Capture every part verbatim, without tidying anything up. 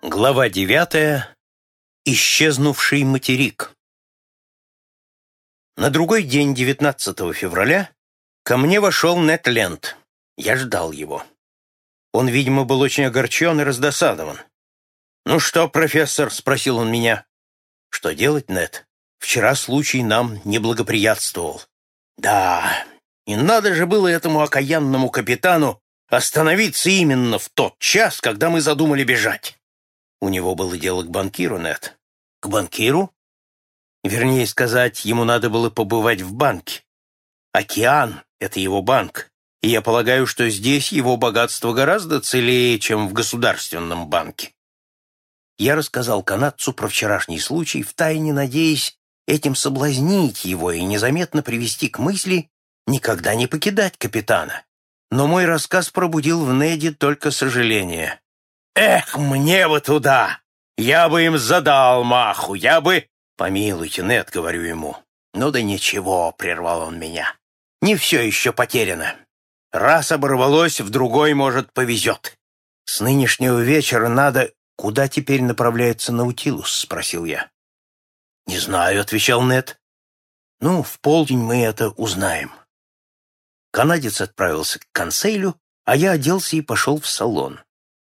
Глава девятая. Исчезнувший материк. На другой день, девятнадцатого февраля, ко мне вошел Нед Ленд. Я ждал его. Он, видимо, был очень огорчен и раздосадован. «Ну что, профессор?» — спросил он меня. «Что делать, Нед? Вчера случай нам не благоприятствовал». «Да, и надо же было этому окаянному капитану остановиться именно в тот час, когда мы задумали бежать». У него было дело к банкиру, Нед. К банкиру? Вернее сказать, ему надо было побывать в банке. Океан — это его банк, и я полагаю, что здесь его богатство гораздо целее, чем в государственном банке. Я рассказал канадцу про вчерашний случай, втайне надеясь этим соблазнить его и незаметно привести к мысли никогда не покидать капитана. Но мой рассказ пробудил в Неде только сожаление. «Эх, мне бы туда! Я бы им задал маху, я бы...» «Помилуйте, Нед», — говорю ему. «Ну да ничего», — прервал он меня. «Не все еще потеряно. Раз оборвалось, в другой, может, повезет. С нынешнего вечера надо...» «Куда теперь направляется Наутилус?» — спросил я. «Не знаю», — отвечал Нед. «Ну, в полдень мы это узнаем». Канадец отправился к консейлю, а я оделся и пошел в салон.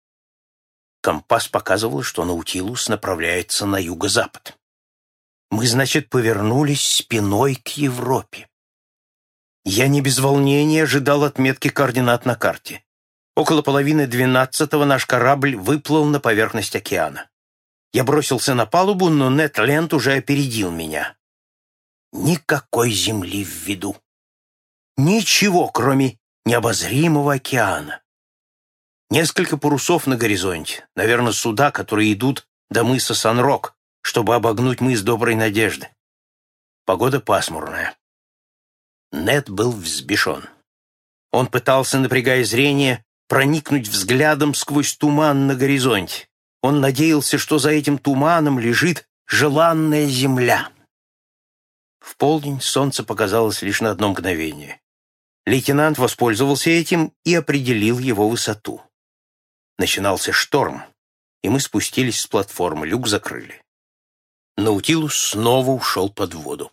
Компас показывал, что Наутилус направляется на юго-запад. Мы, значит, повернулись спиной к Европе. Я не без волнения ожидал отметки координат на карте. Около половины двенадцатого наш корабль выплыл на поверхность океана. Я бросился на палубу, но Нед Ленд уже опередил меня. Никакой земли в виду. Ничего, кроме необозримого океана. Несколько парусов на горизонте, наверное, суда, которые идут до мыса Сан-Рок, чтобы обогнуть мыс Доброй Надежды. Погода пасмурная. Нед был взбешен. Он пытался, напрягая зрение, проникнуть взглядом сквозь туман на горизонте. Он надеялся, что за этим туманом лежит желанная земля. В полдень солнце показалось лишь на одно мгновение. Лейтенант воспользовался этим и определил его высоту. Начинался шторм, и мы спустились с платформы, люк закрыли. Наутилус снова ушел под воду.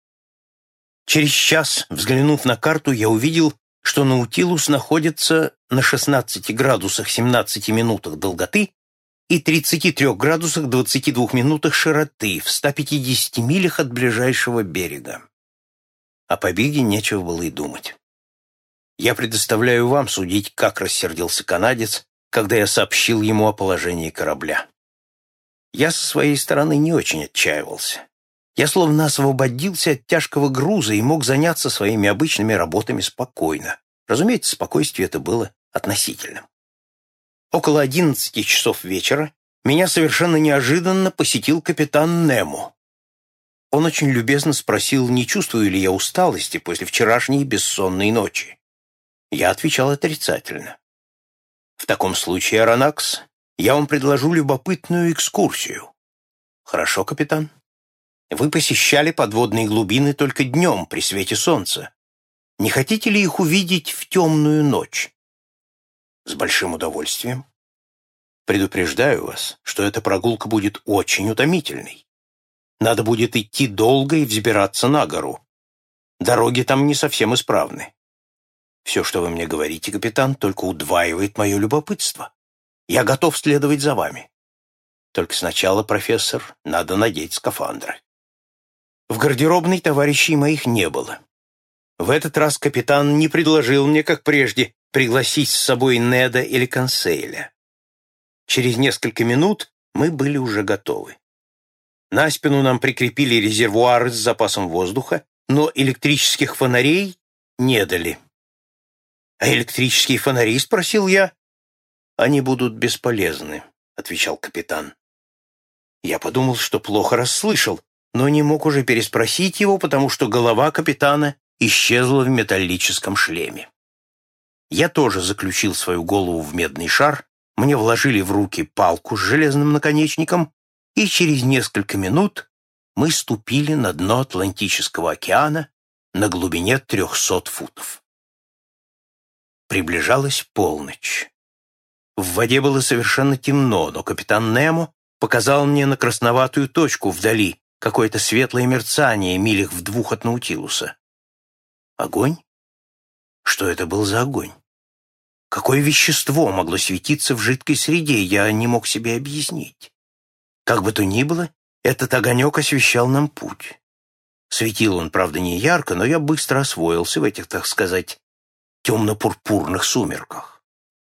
Через час, взглянув на карту, я увидел, что Наутилус находится на шестнадцати градусах семнадцати минутах долготы и тридцати трёх градусах двадцати двух минутах широты в ста пятидесяти милях от ближайшего берега. О побеге нечего было и думать. Я предоставляю вам судить, как рассердился канадец, когда я сообщил ему о положении корабля. Я со своей стороны не очень отчаивался. Я словно освободился от тяжкого груза и мог заняться своими обычными работами спокойно. Разумеется, спокойствие это было относительным. Около одиннадцати часов вечера меня совершенно неожиданно посетил капитан Немо. Он очень любезно спросил, не чувствую ли я усталости после вчерашней бессонной ночи. Я отвечал отрицательно. «В таком случае, Аронакс, я вам предложу любопытную экскурсию». «Хорошо, капитан. Вы посещали подводные глубины только днем, при свете солнца. Не хотите ли их увидеть в темную ночь?» «С большим удовольствием. Предупреждаю вас, что эта прогулка будет очень утомительной. Надо будет идти долго и взбираться на гору. Дороги там не совсем исправны. Все, что вы мне говорите, капитан, только удваивает мое любопытство. Я готов следовать за вами. Только сначала, профессор, надо надеть скафандры». В гардеробной товарищей моих не было. В этот раз капитан не предложил мне, как прежде, пригласить с собой Неда или Консейля. Через несколько минут мы были уже готовы. На спину нам прикрепили резервуары с запасом воздуха, но электрических фонарей не дали. «А электрические фонари?» — спросил я. «Они будут бесполезны», — отвечал капитан. Я подумал, что плохо расслышал, но не мог уже переспросить его, потому что голова капитана исчезла в металлическом шлеме. Я тоже заключил свою голову в медный шар, мне вложили в руки палку с железным наконечником, и через несколько минут мы ступили на дно Атлантического океана на глубине трехсот футов. Приближалась полночь. В воде было совершенно темно, но капитан Немо показал мне на красноватую точку вдали, какое-то светлое мерцание милях в двух от Наутилуса. Огонь? Что это был за огонь? Какое вещество могло светиться в жидкой среде, я не мог себе объяснить. Как бы то ни было, этот огонек освещал нам путь. Светил он, правда, не ярко, но я быстро освоился в этих, так сказать, темно-пурпурных сумерках.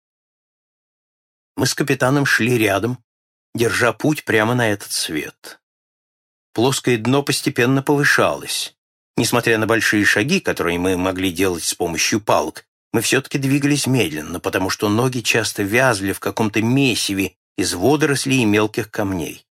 Мы с капитаном шли рядом, держа путь прямо на этот свет. Плоское дно постепенно повышалось. Несмотря на большие шаги, которые мы могли делать с помощью палок, мы все-таки двигались медленно, потому что ноги часто вязли в каком-то месиве из водорослей и мелких камней.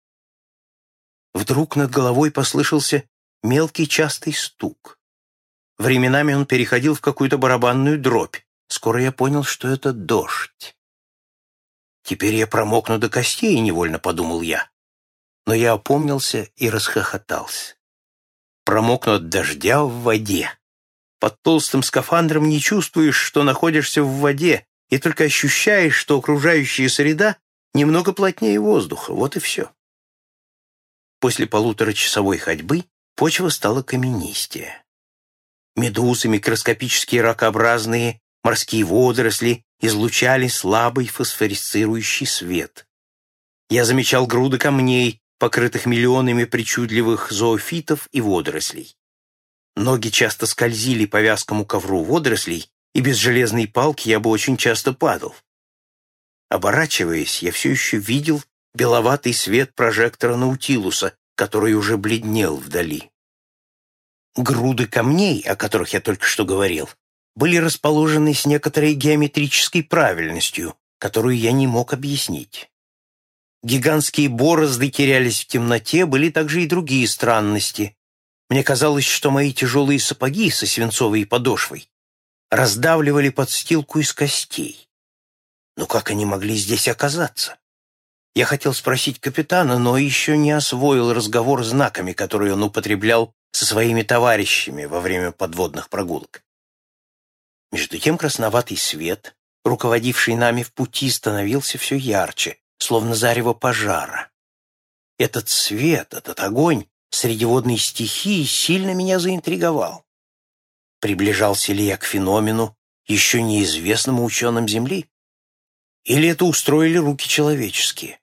Вдруг над головой послышался мелкий частый стук. Временами он переходил в какую-то барабанную дробь. Скоро я понял, что это дождь. «Теперь я промокну до костей», — невольно подумал я. Но я опомнился и расхохотался. Промокну от дождя в воде. Под толстым скафандром не чувствуешь, что находишься в воде, и только ощущаешь, что окружающая среда немного плотнее воздуха. Вот и все. После полуторачасовой ходьбы почва стала каменистее. Медузы, микроскопические ракообразные, морские водоросли излучали слабый фосфорисцирующий свет. Я замечал груды камней, покрытых миллионами причудливых зоофитов и водорослей. Ноги часто скользили по вязкому ковру водорослей, и без железной палки я бы очень часто падал. Оборачиваясь, я все еще видел беловатый свет прожектора Наутилуса, который уже бледнел вдали. Груды камней, о которых я только что говорил, были расположены с некоторой геометрической правильностью, которую я не мог объяснить. Гигантские борозды терялись в темноте, были также и другие странности. Мне казалось, что мои тяжелые сапоги со свинцовой подошвой раздавливали подстилку из костей. Но как они могли здесь оказаться? Я хотел спросить капитана, но еще не освоил разговор знаками, которые он употреблял со своими товарищами во время подводных прогулок. Между тем красноватый свет, руководивший нами в пути, становился все ярче, словно зарево пожара. Этот свет, этот огонь среди водной стихии сильно меня заинтриговал. Приближался ли я к феномену, еще неизвестному ученым Земли? Или это устроили руки человеческие?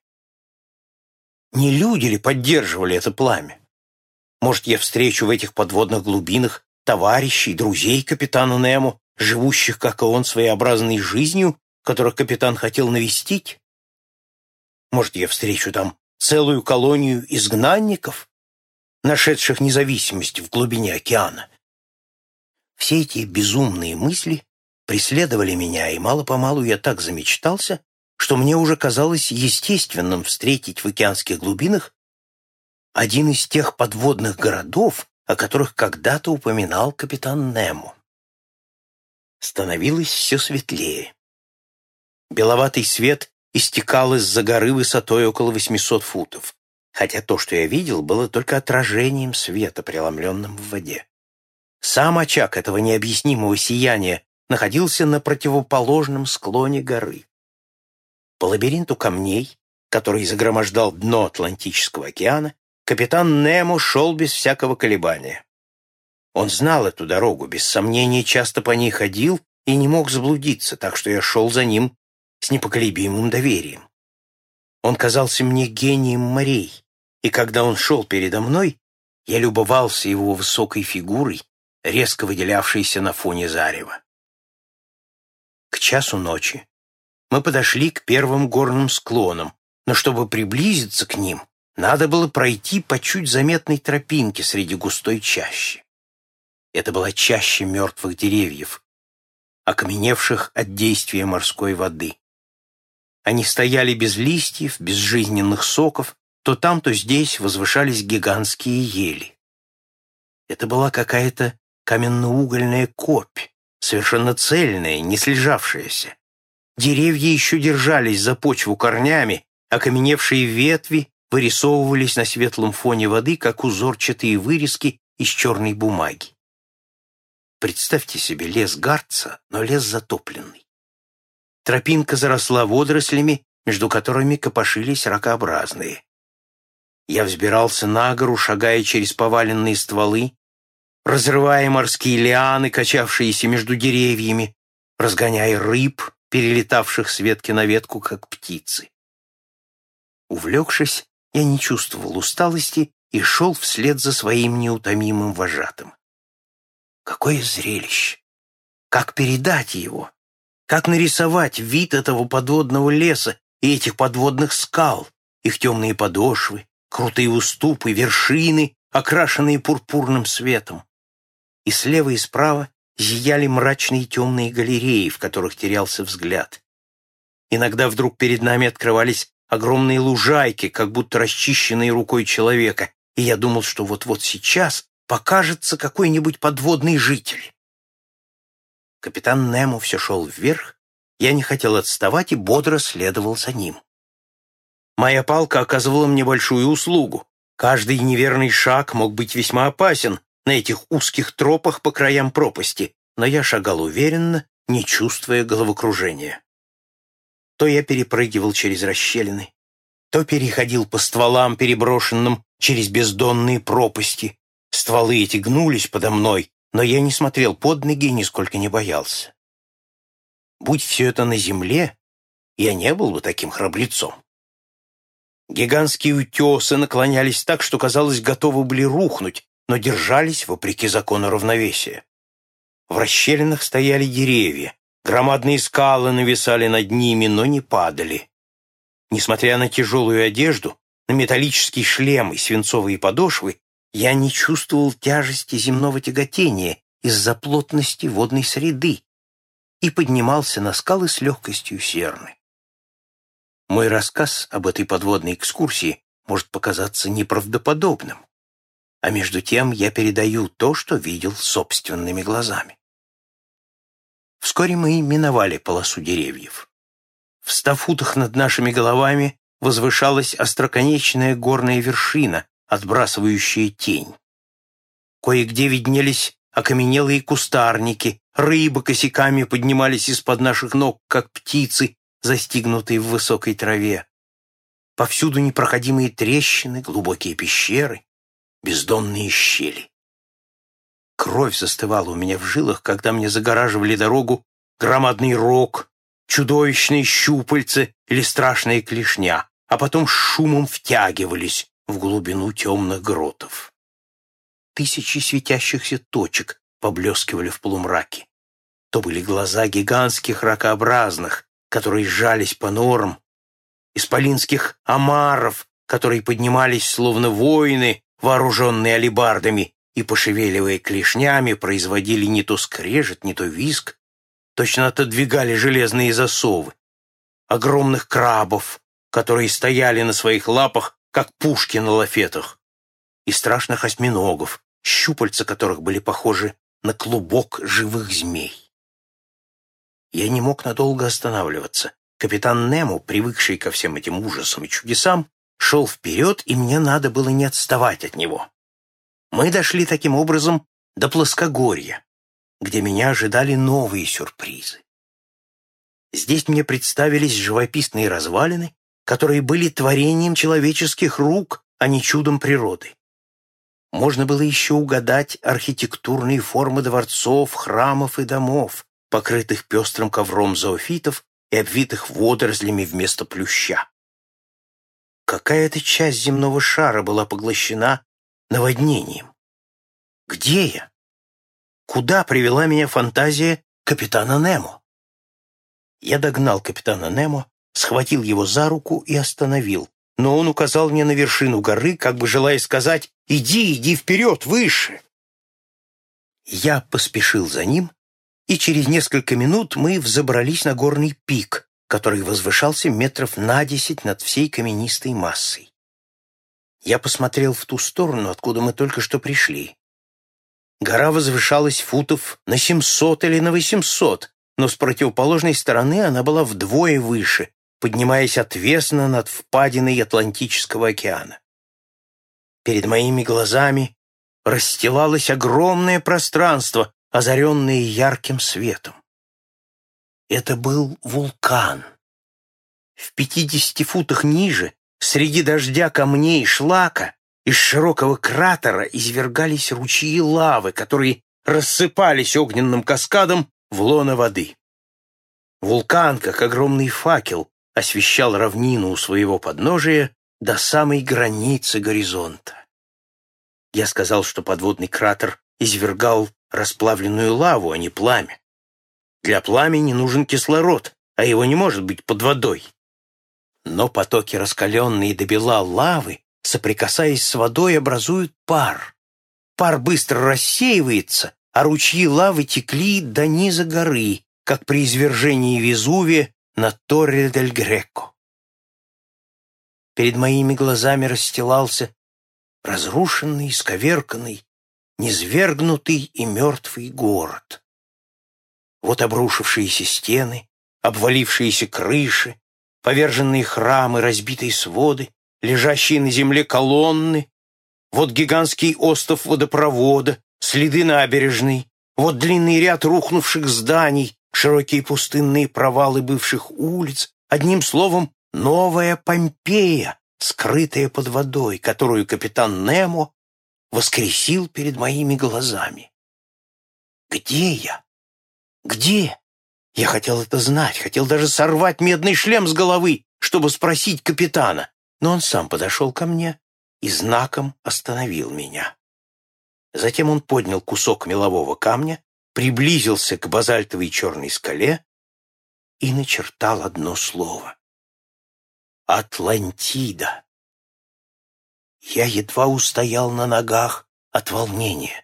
Не люди ли поддерживали это пламя? Может, я встречу в этих подводных глубинах товарищей, друзей капитана Немо, живущих, как и он, своеобразной жизнью, которых капитан хотел навестить? Может, я встречу там целую колонию изгнанников, нашедших независимость в глубине океана? Все эти безумные мысли преследовали меня, и мало-помалу я так замечтался, что мне уже казалось естественным встретить в океанских глубинах один из тех подводных городов, о которых когда-то упоминал капитан Немо. Становилось все светлее. Беловатый свет истекал из-за горы высотой около восьмисот футов, хотя то, что я видел, было только отражением света, преломленным в воде. Сам очаг этого необъяснимого сияния находился на противоположном склоне горы. По лабиринту камней, который загромождал дно Атлантического океана, капитан Немо шел без всякого колебания. Он знал эту дорогу, без сомнения часто по ней ходил и не мог заблудиться, так что я шел за ним с непоколебимым доверием. Он казался мне гением морей, и когда он шел передо мной, я любовался его высокой фигурой, резко выделявшейся на фоне зарева. К часу ночи мы подошли к первым горным склонам, но чтобы приблизиться к ним, надо было пройти по чуть заметной тропинке среди густой чащи. Это была чаща мертвых деревьев, окаменевших от действия морской воды. Они стояли без листьев, без жизненных соков, то там, то здесь возвышались гигантские ели. Это была какая-то каменно-угольная копь, совершенно цельная, не слежавшаяся. Деревья еще держались за почву корнями, окаменевшие ветви вырисовывались на светлом фоне воды, как узорчатые вырезки из черной бумаги. Представьте себе лес Гарца, но лес затопленный. Тропинка заросла водорослями, между которыми копошились ракообразные. Я взбирался на гору, шагая через поваленные стволы, разрывая морские лианы, качавшиеся между деревьями, разгоняя рыб, перелетавших с ветки на ветку, как птицы. Увлекшись, я не чувствовал усталости и шел вслед за своим неутомимым вожатым. Какое зрелище! Как передать его? Как нарисовать вид этого подводного леса и этих подводных скал, их темные подошвы, крутые уступы, вершины, окрашенные пурпурным светом? И слева и справа зияли мрачные темные галереи, в которых терялся взгляд. Иногда вдруг перед нами открывались огромные лужайки, как будто расчищенные рукой человека, и я думал, что вот-вот сейчас покажется какой-нибудь подводный житель. Капитан Немо все шел вверх, я не хотел отставать и бодро следовал за ним. Моя палка оказывала мне большую услугу. Каждый неверный шаг мог быть весьма опасен на этих узких тропах по краям пропасти, но я шагал уверенно, не чувствуя головокружения. То я перепрыгивал через расщелины, то переходил по стволам, переброшенным через бездонные пропасти. Стволы эти гнулись подо мной, но я не смотрел под ноги и нисколько не боялся. Будь все это на земле, я не был бы таким храбрецом. Гигантские утесы наклонялись так, что, казалось, готовы были рухнуть, но держались вопреки закону равновесия. В расщелинах стояли деревья, громадные скалы нависали над ними, но не падали. Несмотря на тяжелую одежду, на металлический шлем и свинцовые подошвы, я не чувствовал тяжести земного тяготения из-за плотности водной среды и поднимался на скалы с легкостью серны. Мой рассказ об этой подводной экскурсии может показаться неправдоподобным, а между тем я передаю то, что видел собственными глазами. Вскоре мы миновали полосу деревьев. В ста футах над нашими головами возвышалась остроконечная горная вершина, отбрасывающая тень. Кое-где виднелись окаменелые кустарники, рыбы косяками поднимались из-под наших ног, как птицы, застигнутые в высокой траве. Повсюду непроходимые трещины, глубокие пещеры, бездонные щели. Кровь застывала у меня в жилах, когда мне загораживали дорогу громадный рог, чудовищные щупальца или страшная клешня, а потом с шумом втягивались в глубину темных гротов. Тысячи светящихся точек поблескивали в полумраке. То были глаза гигантских ракообразных, которые сжались по норам, исполинских омаров, которые поднимались словно воины, вооруженные алебардами, и, пошевеливая клешнями, производили не то скрежет, не то визг, точно отодвигали железные засовы. Огромных крабов, которые стояли на своих лапах, как пушки на лафетах, и страшных осьминогов, щупальца которых были похожи на клубок живых змей. Я не мог надолго останавливаться. Капитан Немо, привыкший ко всем этим ужасам и чудесам, шел вперед, и мне надо было не отставать от него. Мы дошли таким образом до плоскогорья, где меня ожидали новые сюрпризы. Здесь мне представились живописные развалины, которые были творением человеческих рук, а не чудом природы. Можно было еще угадать архитектурные формы дворцов, храмов и домов, покрытых пестрым ковром зоофитов и обвитых водорослями вместо плюща. Какая-то часть земного шара была поглощена наводнением. Где я? Куда привела меня фантазия капитана Немо? Я догнал капитана Немо, схватил его за руку и остановил, но он указал мне на вершину горы, как бы желая сказать: «Иди, иди вперед, выше!» Я поспешил за ним, и через несколько минут мы взобрались на горный пик, который возвышался метров на десять над всей каменистой массой. Я посмотрел в ту сторону, откуда мы только что пришли. Гора возвышалась футов на семьсот или на восемьсот, но с противоположной стороны она была вдвое выше, поднимаясь отвесно над впадиной Атлантического океана. Перед моими глазами расстилалось огромное пространство, озаренное ярким светом. Это был вулкан. В пятидесяти футах ниже, среди дождя камней и шлака, из широкого кратера извергались ручьи лавы, которые рассыпались огненным каскадом в лоно воды. Вулкан, как огромный факел, освещал равнину у своего подножия до самой границы горизонта. Я сказал, что подводный кратер извергал расплавленную лаву, а не пламя. Для пламени нужен кислород, а его не может быть под водой. Но потоки раскаленной до бела лавы, соприкасаясь с водой, образуют пар. Пар быстро рассеивается, а ручьи лавы текли до низа горы, как при извержении Везувия на Торре-дель-Греко. Перед моими глазами расстилался разрушенный, исковерканный, низвергнутый и мертвый город. Вот обрушившиеся стены, обвалившиеся крыши, поверженные храмы, разбитые своды, лежащие на земле колонны, вот гигантский остов водопровода, следы набережной, вот длинный ряд рухнувших зданий, широкие пустынные провалы бывших улиц, одним словом, новая Помпея, скрытая под водой, которую капитан Немо воскресил перед моими глазами. Где я? Где? Я хотел это знать, хотел даже сорвать медный шлем с головы, чтобы спросить капитана, но он сам подошел ко мне и знаком остановил меня. Затем он поднял кусок мелового камня, приблизился к базальтовой черной скале и начертал одно слово. Атлантида. Я едва устоял на ногах от волнения.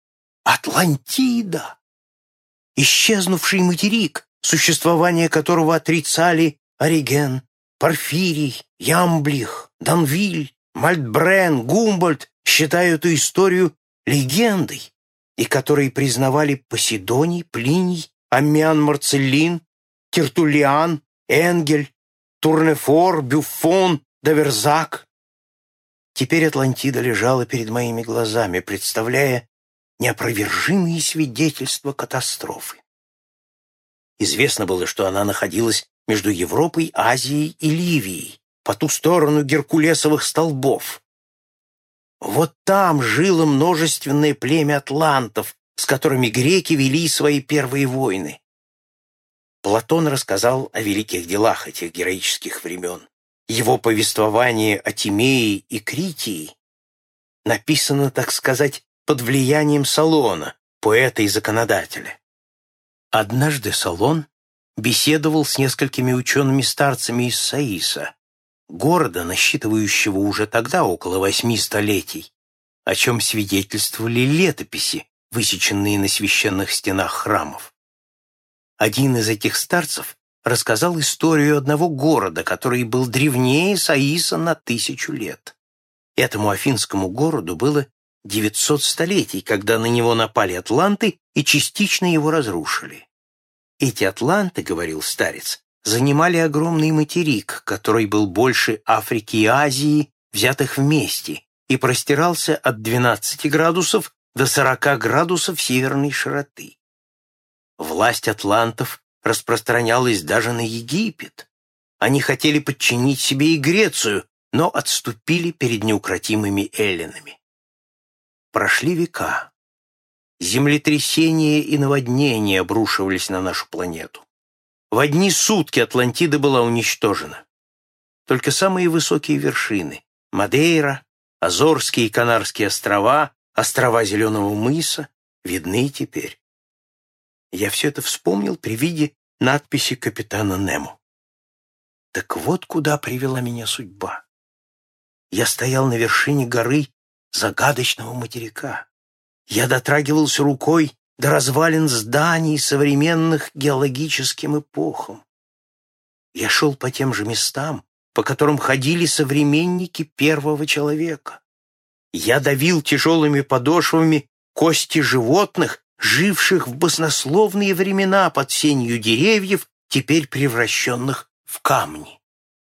Атлантида! Исчезнувший материк, существование которого отрицали Ориген, Порфирий, Ямблих, Данвиль, Мальтбрен, Гумбольдт, считая эту историю легендой, и которые признавали Поседоний, Плиний, Аммиан Марцеллин, Тертуллиан, Энгель, Турнефор, Бюффон, Даверзак. Теперь Атлантида лежала перед моими глазами, представляя неопровержимые свидетельства катастрофы. Известно было, что она находилась между Европой, Азией и Ливией, по ту сторону геркулесовых столбов. Вот там жило множественное племя атлантов, с которыми греки вели свои первые войны. Платон рассказал о великих делах этих героических времен. Его повествование о Тимее и Критии написано, так сказать, под влиянием Солона, поэта и законодателя. Однажды Солон беседовал с несколькими учеными-старцами из Саиса, города, насчитывающего уже тогда около восьми столетий, о чем свидетельствовали летописи, высеченные на священных стенах храмов. Один из этих старцев рассказал историю одного города, который был древнее Саиса на тысячу лет. Этому афинскому городу было девятьсот столетий, когда на него напали атланты и частично его разрушили. Эти атланты, говорил старец, занимали огромный материк, который был больше Африки и Азии, взятых вместе, и простирался от двенадцати градусов до сорока градусов северной широты. Власть атлантов распространялась даже на Египет. Они хотели подчинить себе и Грецию, но отступили перед неукротимыми эллинами. Прошли века. Землетрясения и наводнения обрушивались на нашу планету. В одни сутки Атлантида была уничтожена. Только самые высокие вершины — Мадейра, Азорские и Канарские острова, острова Зеленого мыса — видны теперь. Я все это вспомнил при виде надписи капитана Немо. Так вот куда привела меня судьба. Я стоял на вершине горы загадочного материка. Я дотрагивался рукой до развалин зданий, современных геологическим эпохам. Я шел по тем же местам, по которым ходили современники первого человека. Я давил тяжелыми подошвами кости животных, живших в баснословные времена под сенью деревьев, теперь превращенных в камни.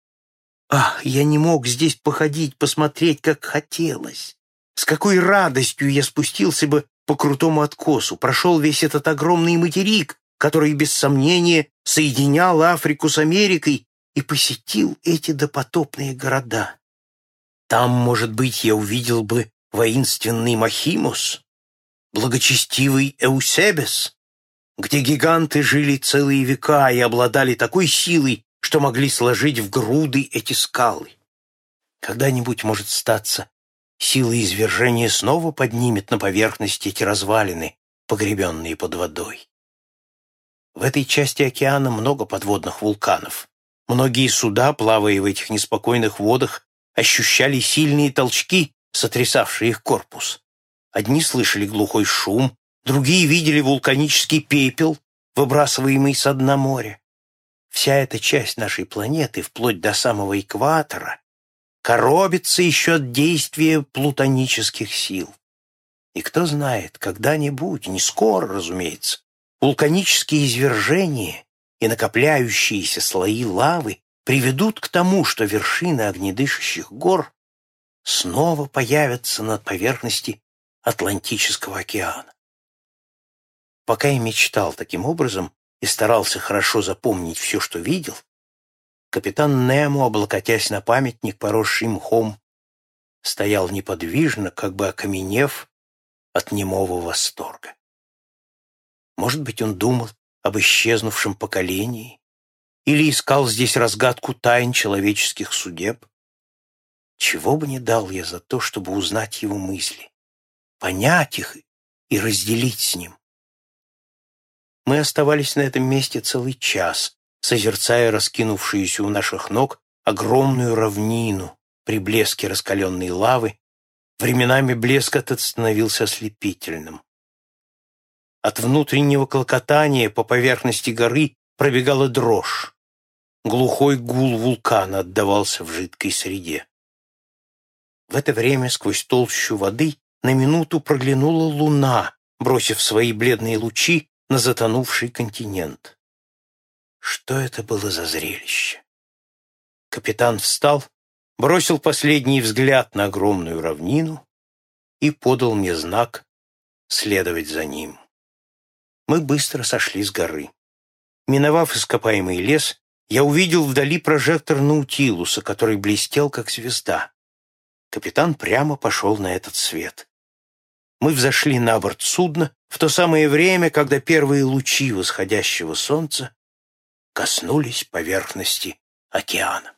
Ах, я не мог здесь походить, посмотреть, как хотелось. С какой радостью я спустился бы по крутому откосу, прошел весь этот огромный материк который, без сомнения, соединял Африку с Америкой, и посетил эти допотопные города. Там, может быть, я увидел бы воинственный Махимус, благочестивый Эусебес, где гиганты жили целые века и обладали такой силой, что могли сложить в груды эти скалы. Когда-нибудь, может статься, сила извержения снова поднимет на поверхность эти развалины, погребенные под водой. В этой части океана много подводных вулканов. Многие суда, плавая в этих неспокойных водах, ощущали сильные толчки, сотрясавшие их корпус. Одни слышали глухой шум, другие видели вулканический пепел, выбрасываемый со дна моря. Вся эта часть нашей планеты, вплоть до самого экватора, коробится еще от действия плутонических сил. И кто знает, когда-нибудь, не скоро, разумеется, вулканические извержения и накопляющиеся слои лавы приведут к тому, что вершины огнедышащих гор снова появятся над поверхностью Атлантического океана. Пока я мечтал таким образом и старался хорошо запомнить все, что видел, капитан Немо, облокотясь на памятник, поросший мхом, стоял неподвижно, как бы окаменев от немого восторга. Может быть, он думал об исчезнувшем поколении или искал здесь разгадку тайн человеческих судеб. Чего бы не дал я за то, чтобы узнать его мысли, понять их и разделить с ним. Мы оставались на этом месте целый час, созерцая раскинувшуюся у наших ног огромную равнину при блеске раскаленной лавы. Временами блеск этот становился ослепительным. От внутреннего клокотания по поверхности горы пробегала дрожь. Глухой гул вулкана отдавался в жидкой среде. В это время сквозь толщу воды на минуту проглянула луна, бросив свои бледные лучи на затонувший континент. Что это было за зрелище? Капитан встал, бросил последний взгляд на огромную равнину и подал мне знак следовать за ним. Мы быстро сошли с горы. Миновав ископаемый лес, я увидел вдали прожектор Наутилуса, который блестел, как звезда. Капитан прямо пошел на этот свет. Мы взошли на борт судна в то самое время, когда первые лучи восходящего солнца коснулись поверхности океана.